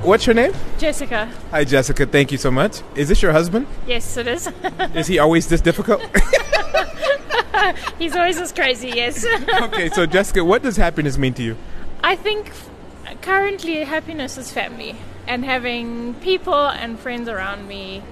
What's your name? Jessica. Hi, Jessica. Thank you so much. Is this your husband? Yes, it is. Is he always this difficult? He's always this crazy, yes. Okay, so Jessica, what does happiness mean to you? I think currently happiness is family and having people and friends around me.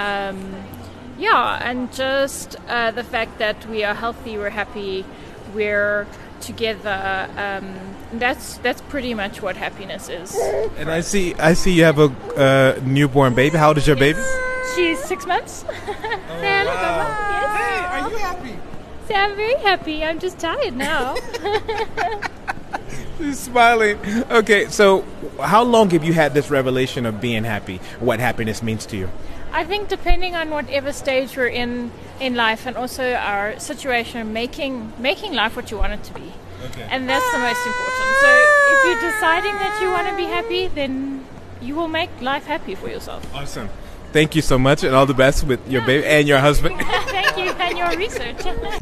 And just the fact that we are healthy, we're happy, we're together. That's pretty much what happiness is. And I see you have a newborn baby. How old is your baby? She's 6 months. Wow. Hey, are you happy? So I'm very happy. I'm just tired now. She's smiling. Okay, so how long have you had this revelation of being happy? What happiness means to you? I think depending on whatever stage we're in life and also our situation, making life what you want it to be. Okay. And that's the most important. So if you're deciding that you want to be happy, then you will make life happy for yourself. Awesome. Thank you so much, and all the best with your baby and your husband. Thank you, and your research.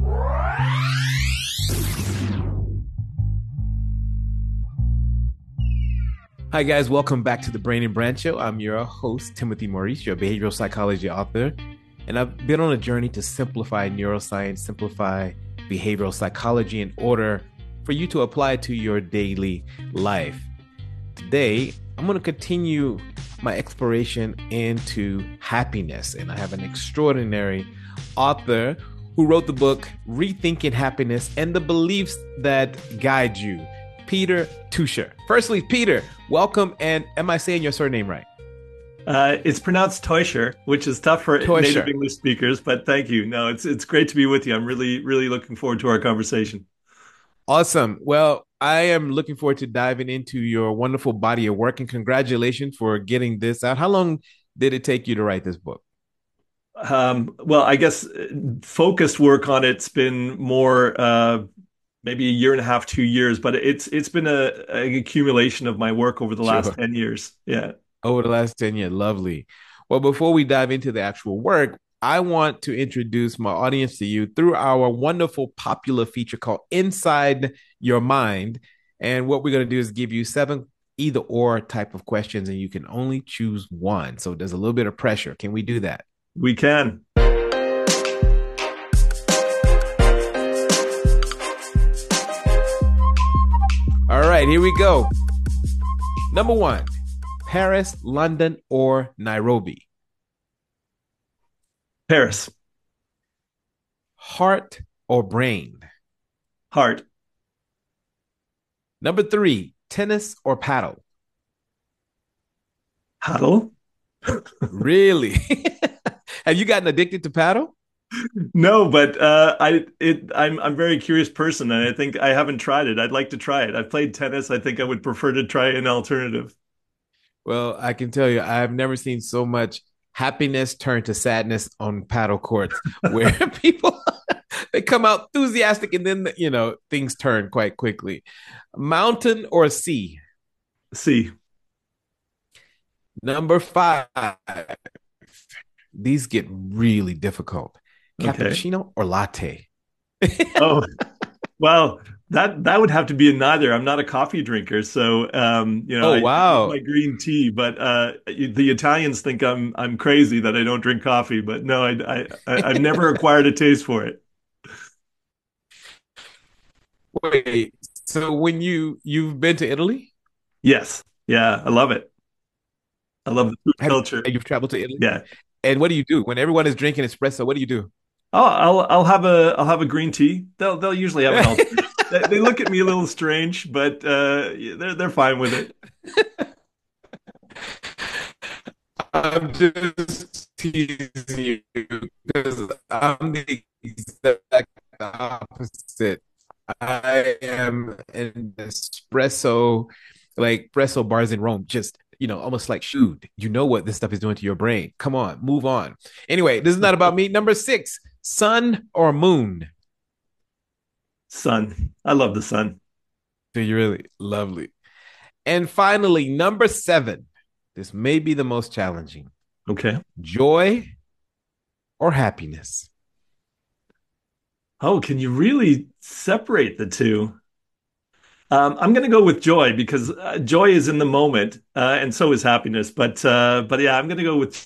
Hi guys, welcome back to the Brain and Brand Show. I'm your host, Timothy Maurice, your behavioral psychology author. And I've been on a journey to simplify neuroscience, simplify behavioral psychology in order for you to apply it to your daily life. Today, I'm going to continue my exploration into happiness. And I have an extraordinary author who wrote the book, Rethinking Happiness and the Beliefs That Guide You, Peter Teuscher. Firstly, Peter, welcome. And am I saying your surname right? It's pronounced Teuscher, which is tough for native English speakers, but thank you. No, it's great to be with you. I'm really, really looking forward to our conversation. Awesome. Well, I am looking forward to diving into your wonderful body of work, and congratulations for getting this out. How long did it take you to write this book? Well, I guess focused work on it's been more maybe a year and a half, 2 years, but it's been an accumulation of my work over the last 10 years. Yeah. Over the last 10 years. Lovely. Well, before we dive into the actual work, I want to introduce my audience to you through our wonderful popular feature called Inside Your Mind. And what we're going to do is give you 7 either or type of questions, and you can only choose one. So there's a little bit of pressure. Can we do that? We can. All right, here we go. Number 1, Paris, London, or Nairobi? Paris. Heart or brain? Heart. Number 3, tennis or paddle? Paddle. Really? Have you gotten addicted to paddle? No, but I'm a very curious person, and I think I haven't tried it. I'd like to try it. I've played tennis. I think I would prefer to try an alternative. Well, I can tell you, I've never seen so much happiness turn to sadness on paddle courts, where people they come out enthusiastic, and then things turn quite quickly. Mountain or sea? Sea. Number 5. These get really difficult. Cappuccino or latte? Oh, well, that would have to be a neither. I'm not a coffee drinker, so wow. I like my green tea. But the Italians think I'm crazy that I don't drink coffee. But no, I've never acquired a taste for it. Wait, so when you've been to Italy? Yes, yeah, I love it. I love the food culture. You've traveled to Italy? Yeah. And what do you do when everyone is drinking espresso? What do you do? Oh, I'll have a green tea. They'll usually have an alternative. They look at me a little strange, but they're fine with it. I'm just teasing you because I'm the exact opposite. I am an espresso bars in Rome, just almost like, shoot, you know what this stuff is doing to your brain. Come on, move on. Anyway, this is not about me. Number 6, sun or moon? Sun. I love the sun. Do you really? Lovely. And finally, number 7. This may be the most challenging. Okay. Joy or happiness? Oh, can you really separate the two? I'm going to go with joy because joy is in the moment, and so is happiness. But yeah, I'm going to go with.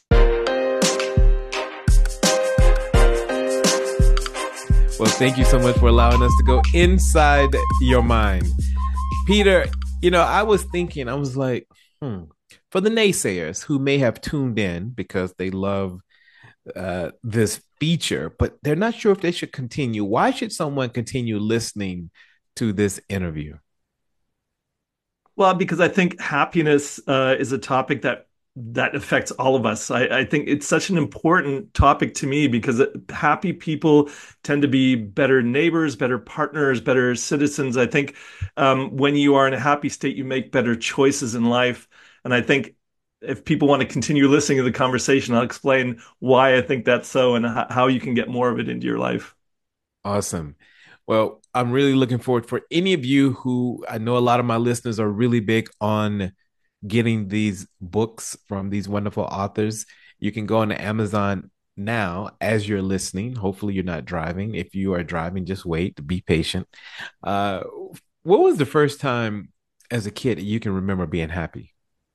Well, thank you so much for allowing us to go inside your mind. Peter, I was thinking, I was like, for the naysayers who may have tuned in because they love this feature, but they're not sure if they should continue, why should someone continue listening to this interview? Well, because I think happiness is a topic that affects all of us. I think it's such an important topic to me because happy people tend to be better neighbors, better partners, better citizens. I think when you are in a happy state, you make better choices in life. And I think if people want to continue listening to the conversation, I'll explain why I think that's so and how you can get more of it into your life. Awesome. Well, I'm really looking forward for any of you who I know a lot of my listeners are really big on getting these books from these wonderful authors. You can go on to Amazon now as you're listening. Hopefully, you're not driving. If you are driving, just wait, be patient. Uh, what was the first time as a kid you can remember being happy?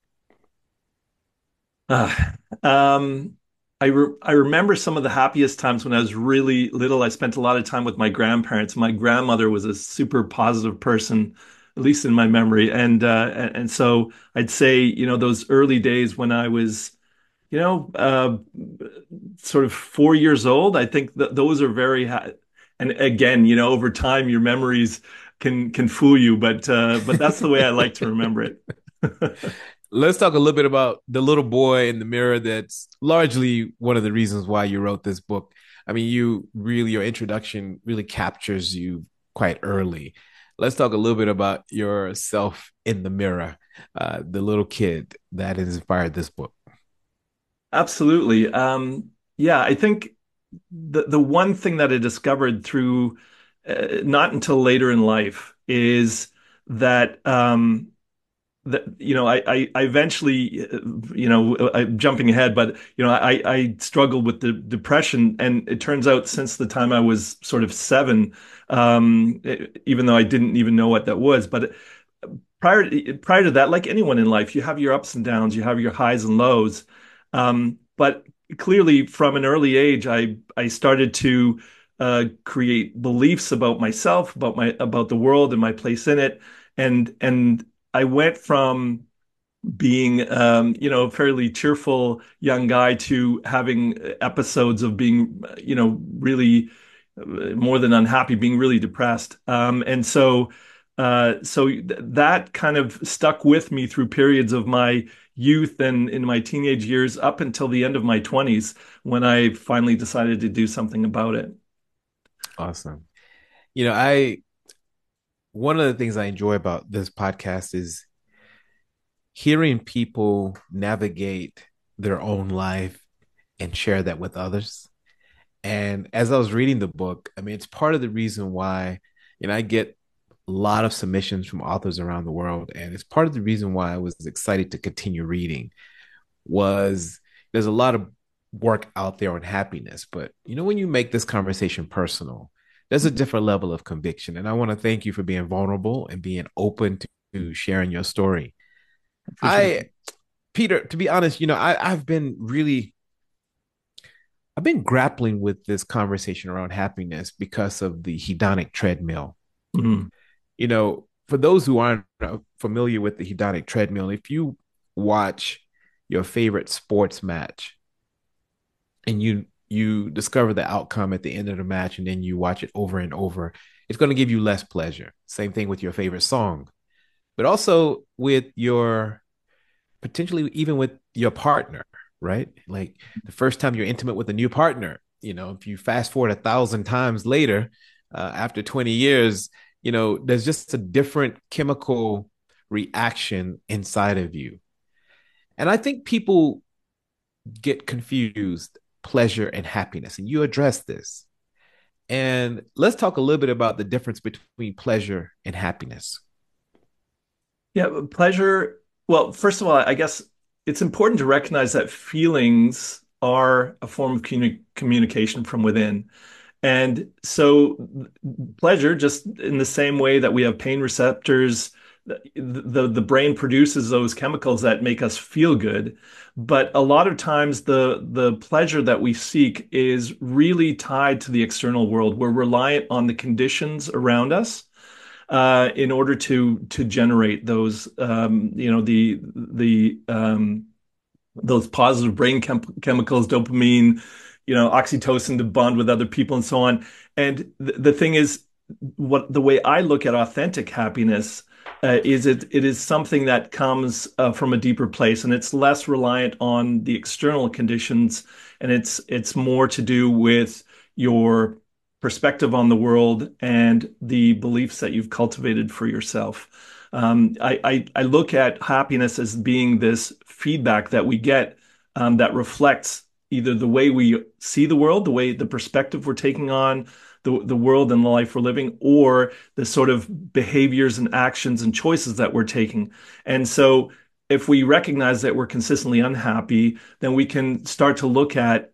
Uh, um, I remember some of the happiest times when I was really little. I spent a lot of time with my grandparents. My grandmother was a super positive person, at least in my memory. And so I'd say, those early days when I was, you know, uh, sort of 4 years old, I think that those are very ha and again, over time your memories can fool you, but that's the way I like to remember it. Let's talk a little bit about the little boy in the mirror. That's largely one of the reasons why you wrote this book. I mean, your introduction really captures you quite early. Let's talk a little bit about yourself in the mirror, the little kid that inspired this book. Absolutely. Yeah, I think the one thing that I discovered through not until later in life is that I eventually I'm jumping ahead, but I struggled with the depression, and it turns out since the time I was sort of seven, even though I didn't even know what that was, but prior to that, like anyone in life, you have your ups and downs, you have your highs and lows. But clearly, from an early age, I started to create beliefs about myself, about the world and my place in it, and I went from being a fairly cheerful young guy to having episodes of being really more than unhappy, being really depressed. That kind of stuck with me through periods of my youth and in my teenage years up until the end of my 20s when I finally decided to do something about it. Awesome. I one of the things I enjoy about this podcast is hearing people navigate their own life and share that with others. And as I was reading the book, I mean, it's part of the reason why, I get a lot of submissions from authors around the world. And it's part of the reason why I was excited to continue reading was there's a lot of work out there on happiness. But, when you make this conversation personal, there's a different level of conviction. And I want to thank you for being vulnerable and being open to sharing your story. Appreciate it. I, Peter, to be honest, I've been grappling with this conversation around happiness because of the hedonic treadmill. Mhm. For those who aren't familiar with the hedonic treadmill, if you watch your favorite sports match and you discover the outcome at the end of the match and then you watch it over and over, it's going to give you less pleasure. Same thing with your favorite song, but also with your potentially even with your partner, right? Like the first time you're intimate with a new partner, if you fast forward 1,000 times later, after 20 years, there's just a different chemical reaction inside of you. And I think people get confused pleasure and happiness, and you address this. And let's talk a little bit about the difference between pleasure and happiness. Yeah, pleasure. Well, first of all, I guess it's important to recognize that feelings are a form of communication from within. And so pleasure, just in the same way that we have pain receptors, the brain produces those chemicals that make us feel good. But a lot of times the pleasure that we seek is really tied to the external world. We're reliant on the conditions around us in order to generate those those positive brain chemicals, dopamine, oxytocin to bond with other people and so on. And the thing is, what the way I look at authentic happiness is it is something that comes from a deeper place, and it's less reliant on the external conditions, and it's more to do with your perspective on the world and the beliefs that you've cultivated for yourself. I look at happiness as being this feedback that we get that reflects either the way we see the world, the perspective we're taking on the world and the life we're living, or the sort of behaviors and actions and choices that we're taking. And so if we recognize that we're consistently unhappy, then we can start to look at,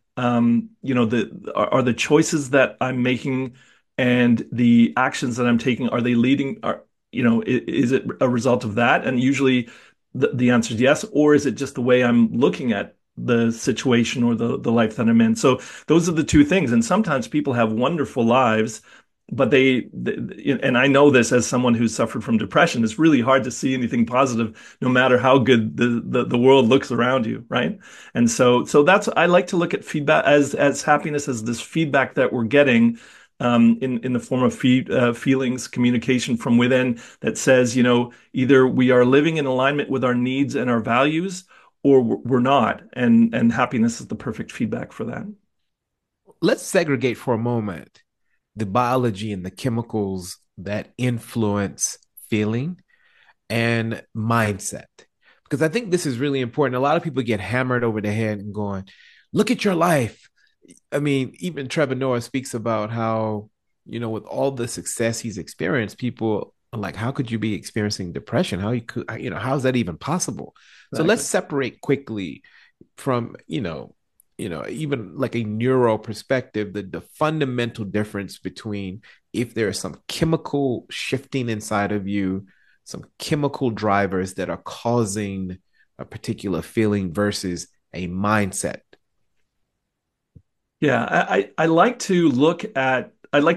are the choices that I'm making and the actions that I'm taking, are they leading, is it a result of that? And usually the answer is yes. Or is it just the way I'm looking at the situation or the life that I'm in? So those are the two things. And sometimes people have wonderful lives, but and I know this as someone who's suffered from depression, it's really hard to see anything positive, no matter how good the world looks around you, right? And so that's, I like to look at feedback as happiness as this feedback that we're getting in the form of feelings, communication from within that says, either we are living in alignment with our needs and our values, or we're not. And happiness is the perfect feedback for that. Let's segregate for a moment the biology and the chemicals that influence feeling and mindset, because I think this is really important. A lot of people get hammered over the head and going, look at your life. I mean, even Trevor Noah speaks about how, with all the success he's experienced, people are like, how could you be experiencing depression? How is that even possible? Exactly. So let's separate quickly from, even like a neuro perspective, the fundamental difference between if there is some chemical shifting inside of you, some chemical drivers that are causing a particular feeling versus a mindset. Yeah, I like to look at,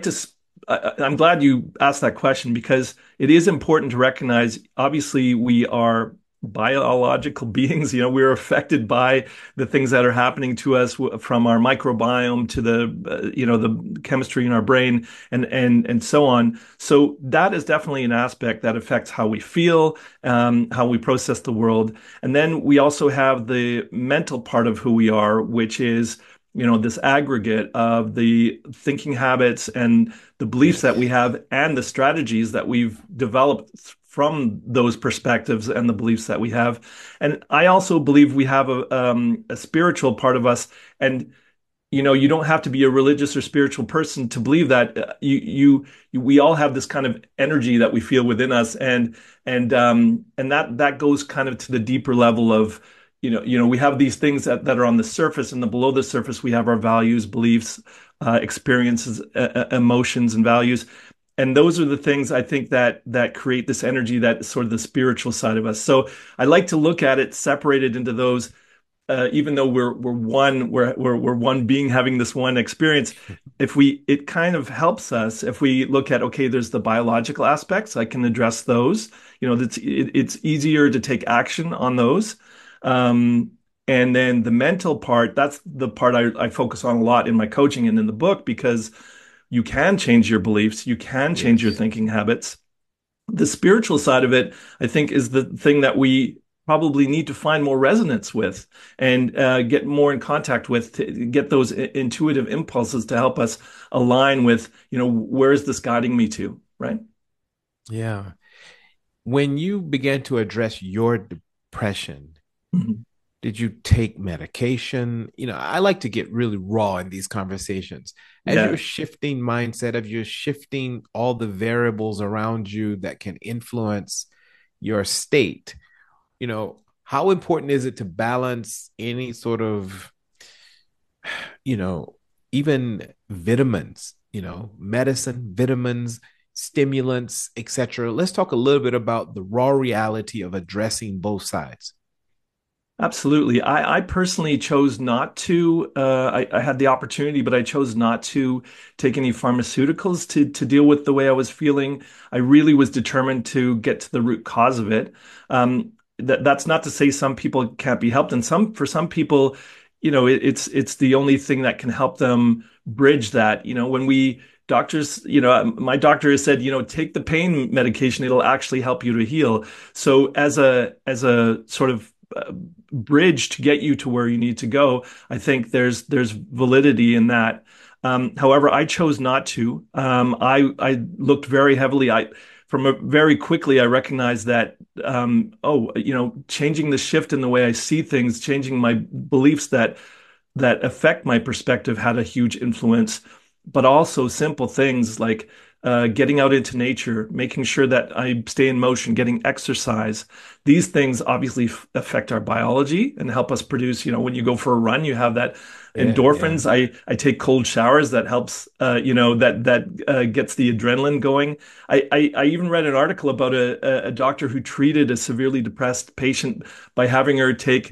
I'm glad you asked that question, because it is important to recognize, obviously, we are biological beings. We're affected by the things that are happening to us from our microbiome to the chemistry in our brain and so on. So that is definitely an aspect that affects how we feel, how we process the world. And then we also have the mental part of who we are, which is this aggregate of the thinking habits and the beliefs that we have and the strategies that we've developed from those perspectives and the beliefs that we have. And I also believe we have a spiritual part of us. And, you don't have to be a religious or spiritual person to believe that. We all have this kind of energy that we feel within us. And that goes kind of to the deeper level of, we have these things that are on the surface, and below the surface, we have our values, beliefs, experiences, emotions, and values. And those are the things I think that create this energy, that sort of the spiritual side of us. So I like to look at it separated into those, even though we're one being having this one experience. It kind of helps us if we look at, okay, there's the biological aspects. I can address those. It's easier to take action on those. And then the mental part, that's the part I focus on a lot in my coaching and in the book, because you can change your beliefs, you can change your thinking habits. The spiritual side of it, I think, is the thing that we probably need to find more resonance with and get more in contact with, to get those intuitive impulses to help us align with, where is this guiding me to, right? Yeah. When you began to address your depression, mm-hmm. Did you take medication? I like to get really raw in these conversations. As you're shifting mindset, as you're shifting all the variables around you that can influence your state, how important is it to balance any sort of, even vitamins medicine, vitamins, stimulants, etc. Let's talk a little bit about the raw reality of addressing both sides. Absolutely. I personally chose not to. I had the opportunity, but I chose not to take any pharmaceuticals to deal with the way I was feeling. I really was determined to get to the root cause of it. That's not to say some people can't be helped, and for some people, it's the only thing that can help them bridge that. When we doctors, my doctor has said, take the pain medication; it'll actually help you to heal. So as a sort of bridge to get you to where you need to go, I think there's validity in that. However, I chose not to. I looked very heavily. Very quickly, I recognized that, changing the shift in the way I see things, changing my beliefs that affect my perspective had a huge influence, but also simple things like getting out into nature, making sure that I stay in motion, getting exercise. These things obviously affect our biology and help us produce, when you go for a run, you have that Yeah, yeah. endorphins. I take cold showers that helps, that gets the adrenaline going. I even read an article about a doctor who treated a severely depressed patient by having her take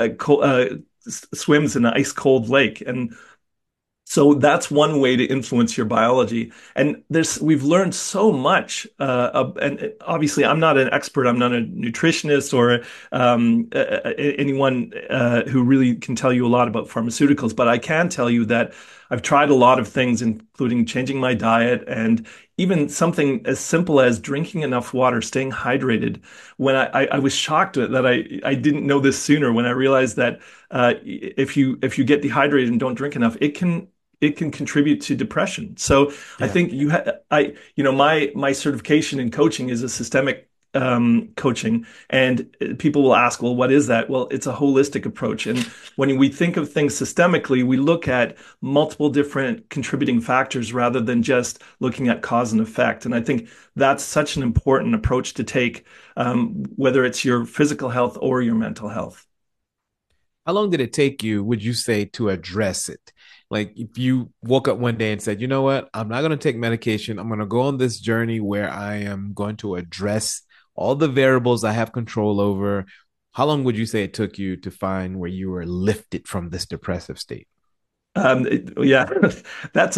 swims in an ice cold lake. And so that's one way to influence your biology. And we've learned so much. And obviously, I'm not an expert. I'm not a nutritionist or anyone who really can tell you a lot about pharmaceuticals. But I can tell you that I've tried a lot of things, including changing my diet and even something as simple as drinking enough water, staying hydrated. When I was shocked that I didn't know this sooner, when I realized that if you get dehydrated and don't drink enough, it can contribute to depression. So I Yeah. think my certification in coaching is a systemic coaching, and people will ask, well, what is that? Well, it's a holistic approach. And when we think of things systemically, we look at multiple different contributing factors rather than just looking at cause and effect. And I think that's such an important approach to take, whether it's your physical health or your mental health. How long did it take you, would you say, to address it? Like if you woke up one day and said, you know what, I'm not going to take medication. I'm going to go on this journey where I am going to address all the variables I have control over. How long would you say it took you to find where you were lifted from this depressive state? Yeah, that's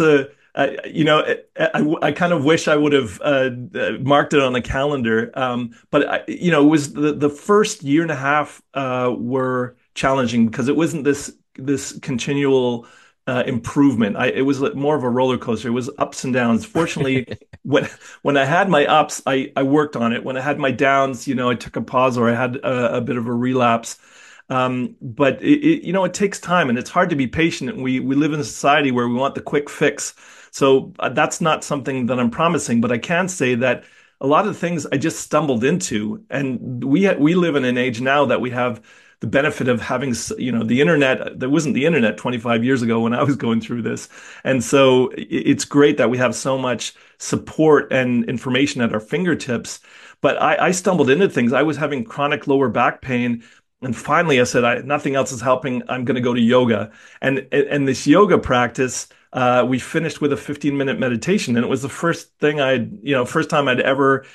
I kind of wish I would have marked it on the calendar. But it was the first year and a half were challenging because it wasn't this continual improvement. It was more of a roller coaster. It was ups and downs. Fortunately, when I had my ups, I worked on it. When I had my downs, I took a pause or I had a bit of a relapse. But it takes time and it's hard to be patient. And we live in a society where we want the quick fix. So that's not something that I'm promising, but I can say that a lot of things I just stumbled into, and we live in an age now that we have the benefit of having, the internet. There wasn't the internet 25 years ago when I was going through this. And so it's great that we have so much support and information at our fingertips. But I stumbled into things. I was having chronic lower back pain. And finally, I said, nothing else is helping. I'm going to go to yoga. And this yoga practice, we finished with a 15-minute meditation. And it was the first time I'd ever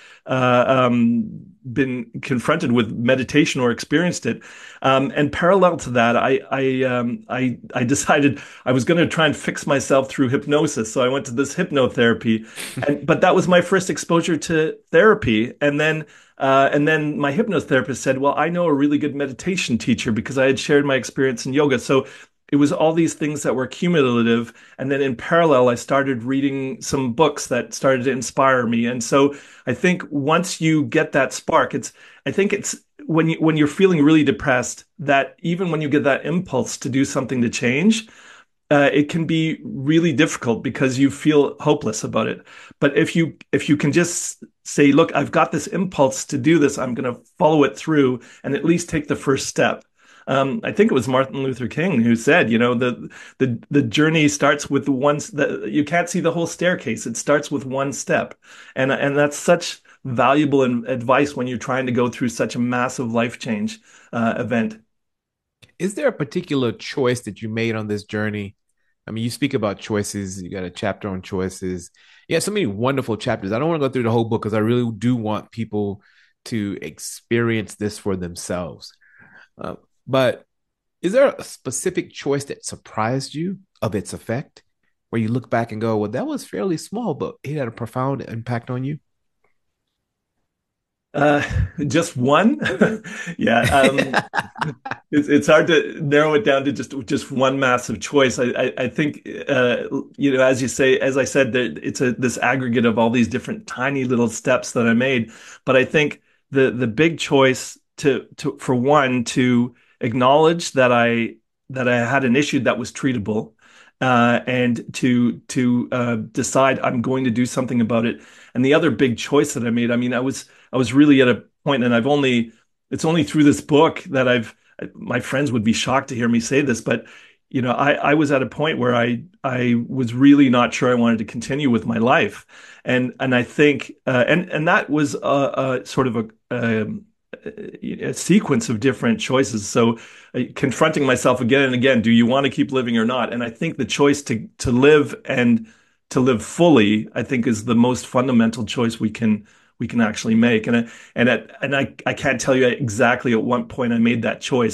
been confronted with meditation or experienced it. And parallel to that, I decided I was going to try and fix myself through hypnosis. So I went to this hypnotherapy. But that was my first exposure to therapy. And then my hypnotherapist said, well, I know a really good meditation teacher because I had shared my experience in yoga. So it was all these things that were cumulative. And then in parallel, I started reading some books that started to inspire me. And so I think once you get that spark, I think it's when you're feeling really depressed, that even when you get that impulse to do something to change, it can be really difficult because you feel hopeless about it. But if you can just say, look, I've got this impulse to do this, I'm going to follow it through and at least take the first step. I think it was Martin Luther King who said, the journey starts with you can't see the whole staircase. It starts with one step. And that's such valuable advice when you're trying to go through such a massive life change event. Is there a particular choice that you made on this journey I mean, you speak about choices. You got a chapter on choices. You have so many wonderful chapters. I don't want to go through the whole book because I really do want people to experience this for themselves. Uh, but is there a specific choice that surprised you of its effect, where you look back and go, "Well, that was fairly small, but it had a profound impact on you"? Uh, just one? Yeah. It's hard to narrow it down to just one massive choice. I think as you say, as I said, that it's this aggregate of all these different tiny little steps that I made. But I think the big choice to for one to acknowledge that I had an issue that was treatable, and to decide I'm going to do something about it. And the other big choice that I made, I mean, I was really at a point, and it's only through this book that my friends would be shocked to hear me say this, but I was at a point where I was really not sure I wanted to continue with my life, and I think and that was a sort of a sequence of different choices. So confronting myself again and again, do you want to keep living or not? And I think the choice to live and to live fully, I think, is the most fundamental choice we can actually make. And I can't tell you exactly at what point I made that choice,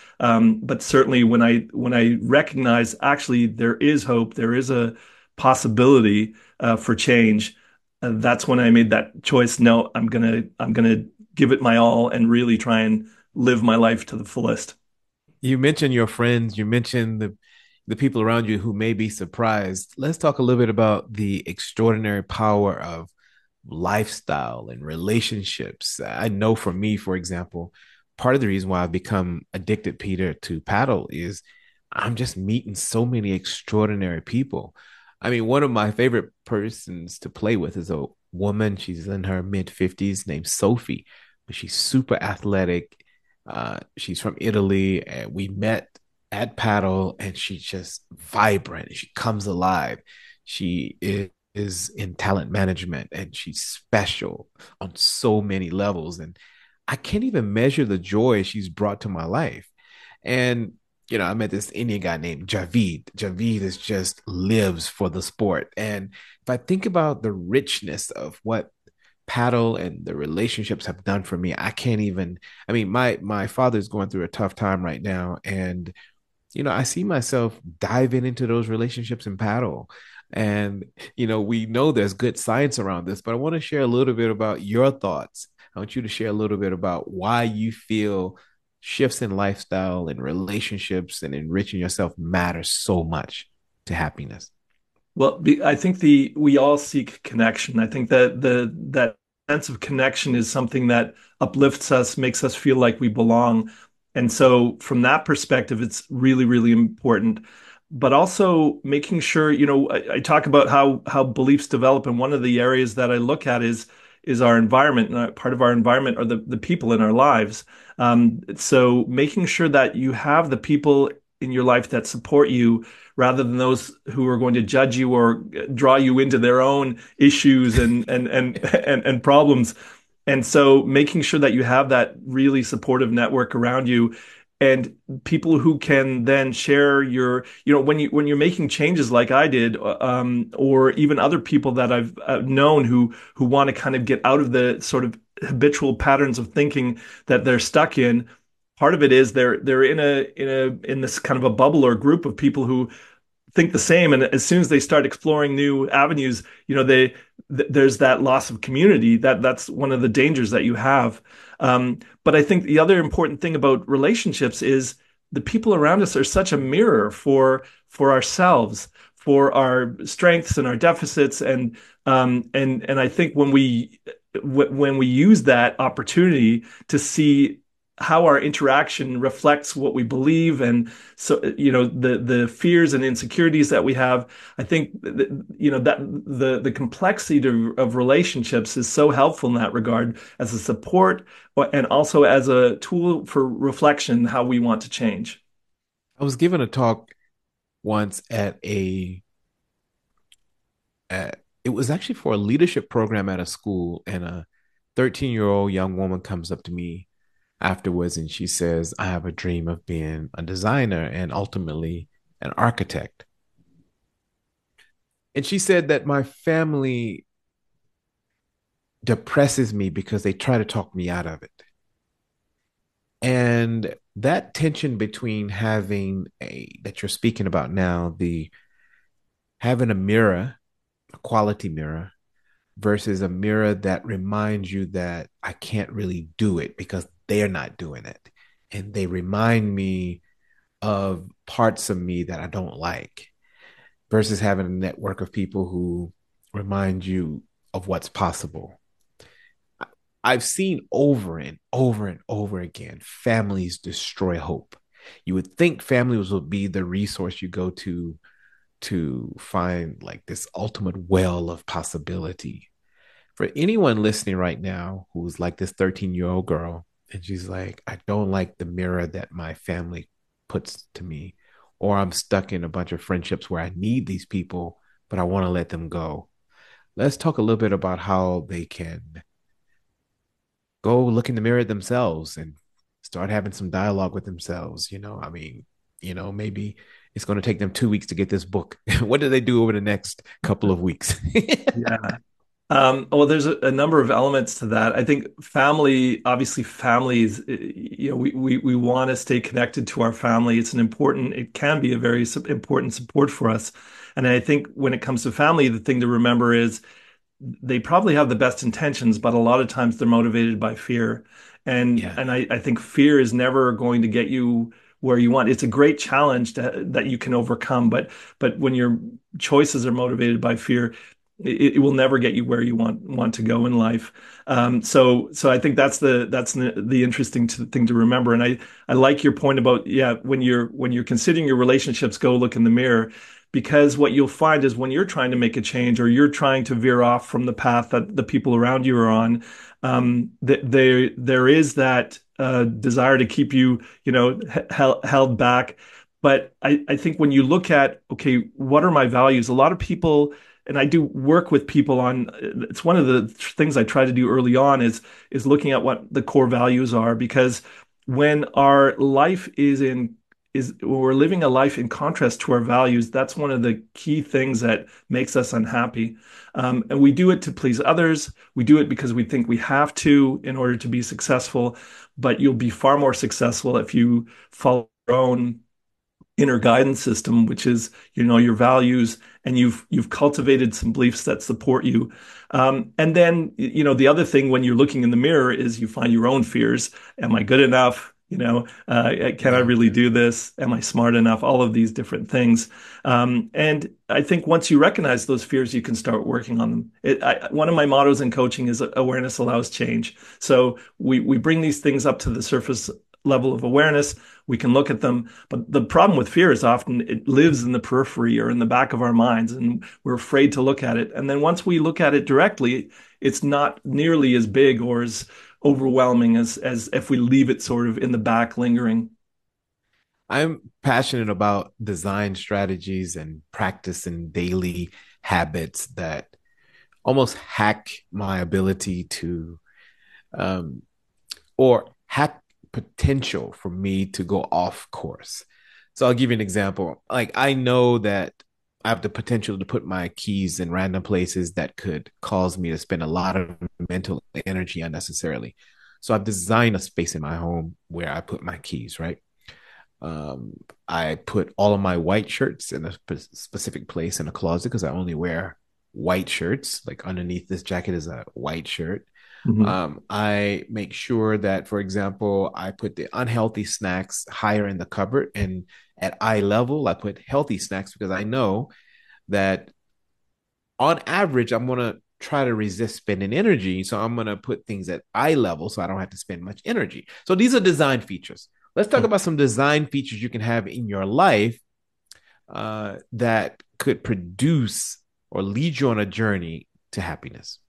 but certainly when I recognize actually there is hope, there is a possibility for change. That's when I made that choice. No, I'm gonna give it my all and really try and live my life to the fullest. You mentioned your friends, you mentioned the people around you who may be surprised. Let's talk a little bit about the extraordinary power of lifestyle and relationships. I know for me, for example, part of the reason why I've become addicted, Peter, to paddle is I'm just meeting so many extraordinary people. I mean, one of my favorite persons to play with is a woman. She's in her mid 50s named Sophie, but she's super athletic. She's from Italy, and we met at paddle, and she's just vibrant. She comes alive. She is in talent management, and she's special on so many levels. And I can't even measure the joy she's brought to my life. And I met this Indian guy named Javid. Javid is just lives for the sport. And if I think about the richness of what paddle and the relationships have done for me, I can't even. I mean, my father's going through a tough time right now, and I see myself diving into those relationships in paddle. And we know there's good science around this, but I want to share a little bit about your thoughts. I want you to share a little bit about why you feel shifts in lifestyle and relationships and enriching yourself matter so much to happiness. Well, I think the we all seek connection. I think that that sense of connection is something that uplifts us, makes us feel like we belong. And so from that perspective, it's really, really important. But also making sure, I talk about how beliefs develop, and one of the areas that I look at is our environment, and part of our environment are the people in our lives. So making sure that you have the people in your life that support you rather than those who are going to judge you or draw you into their own issues and problems. And so making sure that you have that really supportive network around you, and people who can then share your, when you're making changes like I did, or even other people that I've known who want to kind of get out of the sort of habitual patterns of thinking that they're stuck in. Part of it is they're in this kind of a bubble or group of people who think the same, and as soon as they start exploring new avenues, there's that loss of community. That's one of the dangers that you have. But I think the other important thing about relationships is the people around us are such a mirror for ourselves, for our strengths and our deficits, and I think when we use that opportunity to see how our interaction reflects what we believe, and so the fears and insecurities that we have, I think that the complexity of relationships is so helpful in that regard, as a support and also as a tool for reflection, how we want to change. I was given a talk once it was actually for a leadership program at a school, and a 13-year-old young woman comes up to me afterwards, and she says, "I have a dream of being a designer and ultimately an architect." And she said that my family depresses me because they try to talk me out of it. And that tension between having a that you're speaking about now, the having a mirror, a quality mirror, versus a mirror that reminds you that I can't really do it because they're not doing it. And they remind me of parts of me that I don't like, versus having a network of people who remind you of what's possible. I've seen over and over and over again families destroy hope. You would think families would be the resource you go to find like this ultimate well of possibility. For anyone listening right now who's like this 13-year-old girl and she's like, I don't like the mirror that my family puts to me, or I'm stuck in a bunch of friendships where I need these people, but I want to let them go. Let's talk a little bit about how they can go look in the mirror at themselves and start having some dialogue with themselves. I mean, maybe it's going to take them 2 weeks to get this book. What do they do over the next couple of weeks? Yeah. Well, there's a number of elements to that. I think family, obviously families, we want to stay connected to our family. It can be a very important support for us. And I think when it comes to family, the thing to remember is they probably have the best intentions, but a lot of times they're motivated by fear. And Yeah. and I think fear is never going to get you where you want. It's a great challenge that you can overcome, but when your choices are motivated by fear, it will never get you where you want to go in life. So I think that's the interesting thing to remember. And I like your point about, yeah, when you're considering your relationships, go look in the mirror, because what you'll find is when you're trying to make a change or you're trying to veer off from the path that the people around you are on, there is that desire to keep you, held back. But I think when you look at, okay, what are my values? A lot of people, and I do work with people on, it's one of the things I try to do early on is looking at what the core values are, because when our life is when we're living a life in contrast to our values, that's one of the key things that makes us unhappy. And we do it to please others. We do it because we think we have to in order to be successful. But you'll be far more successful if you follow your own inner guidance system, which is, your values, and you've cultivated some beliefs that support you. And then, the other thing when you're looking in the mirror is you find your own fears. Am I good enough? Can I Yeah. really do this? Am I smart enough? All of these different things. And I think once you recognize those fears, you can start working on them. One of my mottos in coaching is awareness allows change. So we bring these things up to the surface level of awareness. We can look at them, but the problem with fear is often it lives in the periphery or in the back of our minds, and we're afraid to look at it. And then once we look at it directly, it's not nearly as big or as overwhelming as if we leave it sort of in the back lingering. I'm passionate about design strategies and practice and daily habits that almost hack my ability to, um, or hack potential for me to go off course. So I'll give you an example. Like I know that I have the potential to put my keys in random places that could cause me to spend a lot of mental energy unnecessarily. So I've designed a space in my home where I put my keys, right? Um, I put all of my white shirts in a specific place in a closet because I only wear white shirts. Like underneath this jacket is a white shirt. Mhm. I make sure that, for example, I put the unhealthy snacks higher in the cupboard, and at eye level, I put healthy snacks because I know that on average, I'm going to try to resist spending energy. So I'm going to put things at eye level so I don't have to spend much energy. So these are design features. Let's talk about some design features you can have in your life that could produce or lead you on a journey to happiness.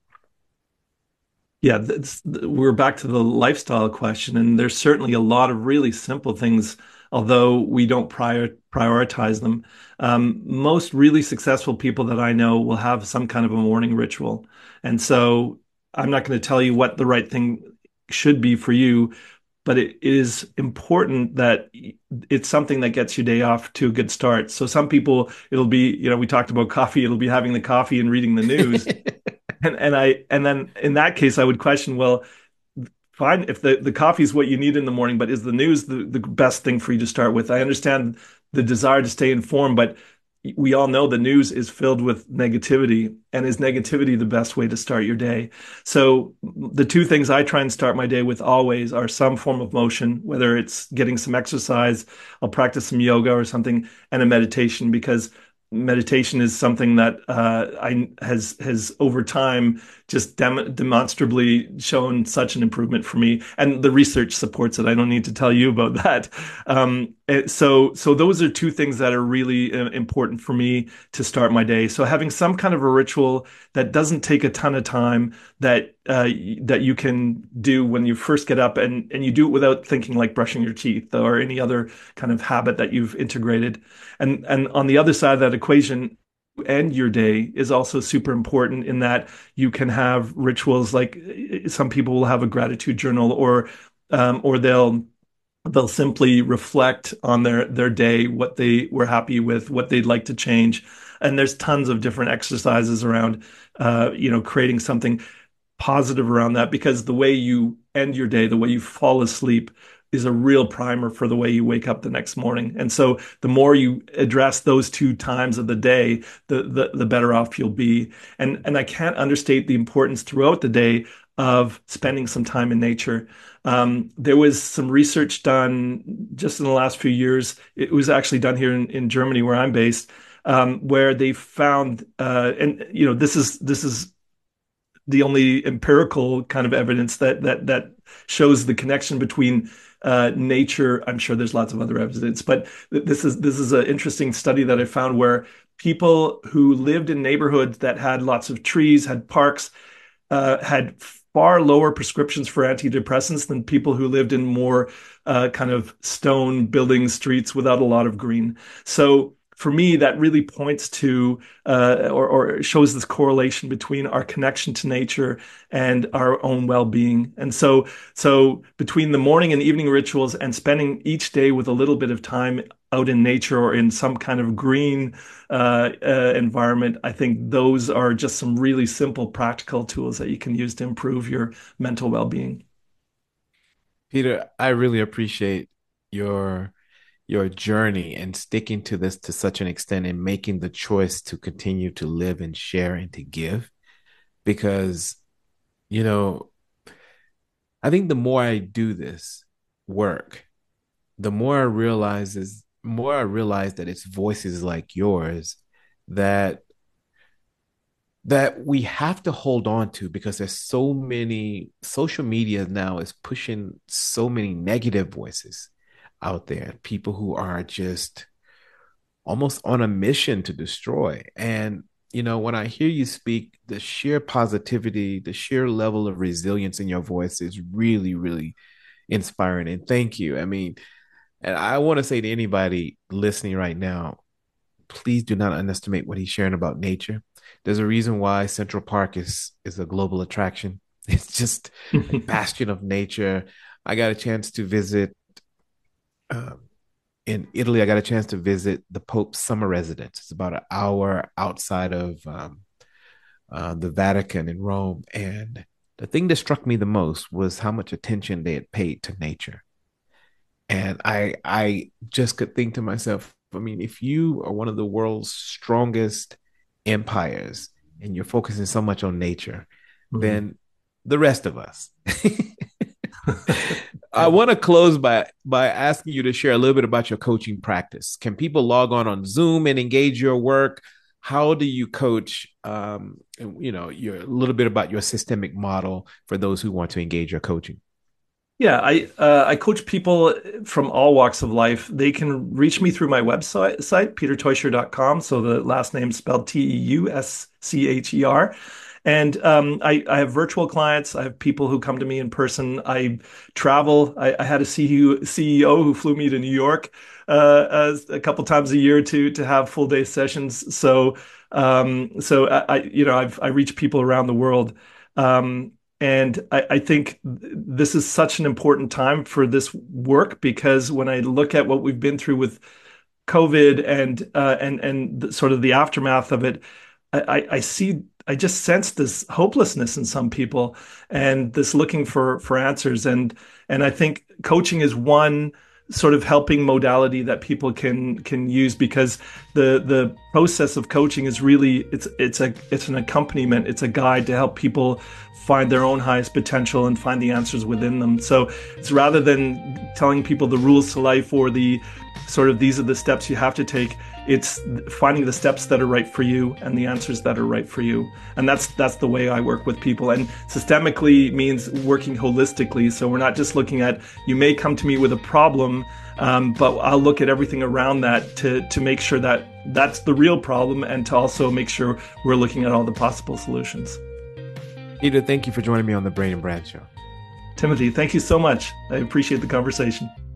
Yeah, we're back to the lifestyle question, and there's certainly a lot of really simple things, although we don't prioritize them. Most really successful people that I know will have some kind of a morning ritual. And so I'm not going to tell you what the right thing should be for you, but it is important that it's something that gets your day off to a good start. So some people, it'll be, we talked about coffee, it'll be having the coffee and reading the news. And then in that case, I would question, well, fine, if the coffee is what you need in the morning, but is the news the best thing for you to start with? I understand the desire to stay informed, but we all know the news is filled with negativity, and is negativity the best way to start your day? So the two things I try and start my day with always are some form of motion, whether it's getting some exercise, I'll practice some yoga or something, and a meditation, because meditation is something that I has over time just demonstrably shown such an improvement for me, and the research supports it. I don't need to tell you about that. So those are two things that are really important for me to start my day. So having some kind of a ritual that doesn't take a ton of time, that that you can do when you first get up, and you do it without thinking, like brushing your teeth or any other kind of habit that you've integrated. And on the other side of that equation, end your day is also super important, in that you can have rituals like some people will have a gratitude journal, or they'll simply reflect on their day, what they were happy with, what they'd like to change. And there's tons of different exercises around creating something positive around that, because the way you end your day, the way you fall asleep, is a real primer for the way you wake up the next morning. And so the more you address those two times of the day, the better off you'll be. And I can't understate the importance throughout the day of spending some time in nature. There was some research done just in the last few years. It was actually done here in Germany, where I'm based, where they found, this is the only empirical kind of evidence that shows the connection between nature. I'm sure there's lots of other evidence, but this is an interesting study that I found, where people who lived in neighborhoods that had lots of trees, had parks, had far lower prescriptions for antidepressants than people who lived in more kind of stone building streets without a lot of green. So for me, that really points to or shows this correlation between our connection to nature and our own well-being. And so between the morning and evening rituals, and spending each day with a little bit of time out in nature or in some kind of green environment, I think those are just some really simple, practical tools that you can use to improve your mental well-being. Peter, I really appreciate your journey and sticking to this to such an extent, and making the choice to continue to live and share and to give. Because, I think the more I do this work, the more I realize that it's voices like yours that we have to hold on to, because there's so many. Social media now is pushing so many negative voices out there, people who are just almost on a mission to destroy. And when I hear you speak, the sheer positivity, the sheer level of resilience in your voice is really, really inspiring. And thank you. I mean, and I want to say to anybody listening right now, please do not underestimate what he's sharing about nature. There's a reason why Central Park is a global attraction. It's just a bastion of nature. I got a chance to visit in Italy. I got a chance to visit the Pope's summer residence. It's about an hour outside of the Vatican in Rome. And the thing that struck me the most was how much attention they had paid to nature. And I just could think to myself, I mean, if you are one of the world's strongest empires and you're focusing so much on nature, then the rest of us. I want to close by asking you to share a little bit about your coaching practice. Can people log on Zoom and engage your work? How do you coach? Your a little bit about your systemic model for those who want to engage your coaching. Yeah, I coach people from all walks of life. They can reach me through my website, peterteuscher.com. So the last name spelled Teuscher. And I have virtual clients. I have people who come to me in person. I travel. I had a CEO who flew me to New York a couple times a year to have full day sessions. So I reach people around the world. And I think this is such an important time for this work, because when I look at what we've been through with COVID and sort of the aftermath of it, I just sense this hopelessness in some people and this looking for answers. And I think coaching is one sort of helping modality that people can use, because the process of coaching is really it's an accompaniment, it's a guide to help people find their own highest potential and find the answers within them. So it's rather than telling people the rules to life or the sort of these are the steps you have to take, it's finding the steps that are right for you and the answers that are right for you. And that's the way I work with people. And systemically means working holistically. So we're not just looking at, you may come to me with a problem, but I'll look at everything around that to make sure that that's the real problem, and to also make sure we're looking at all the possible solutions. Peter, thank you for joining me on the Brain and Brand Show. Timothy, thank you so much. I appreciate the conversation.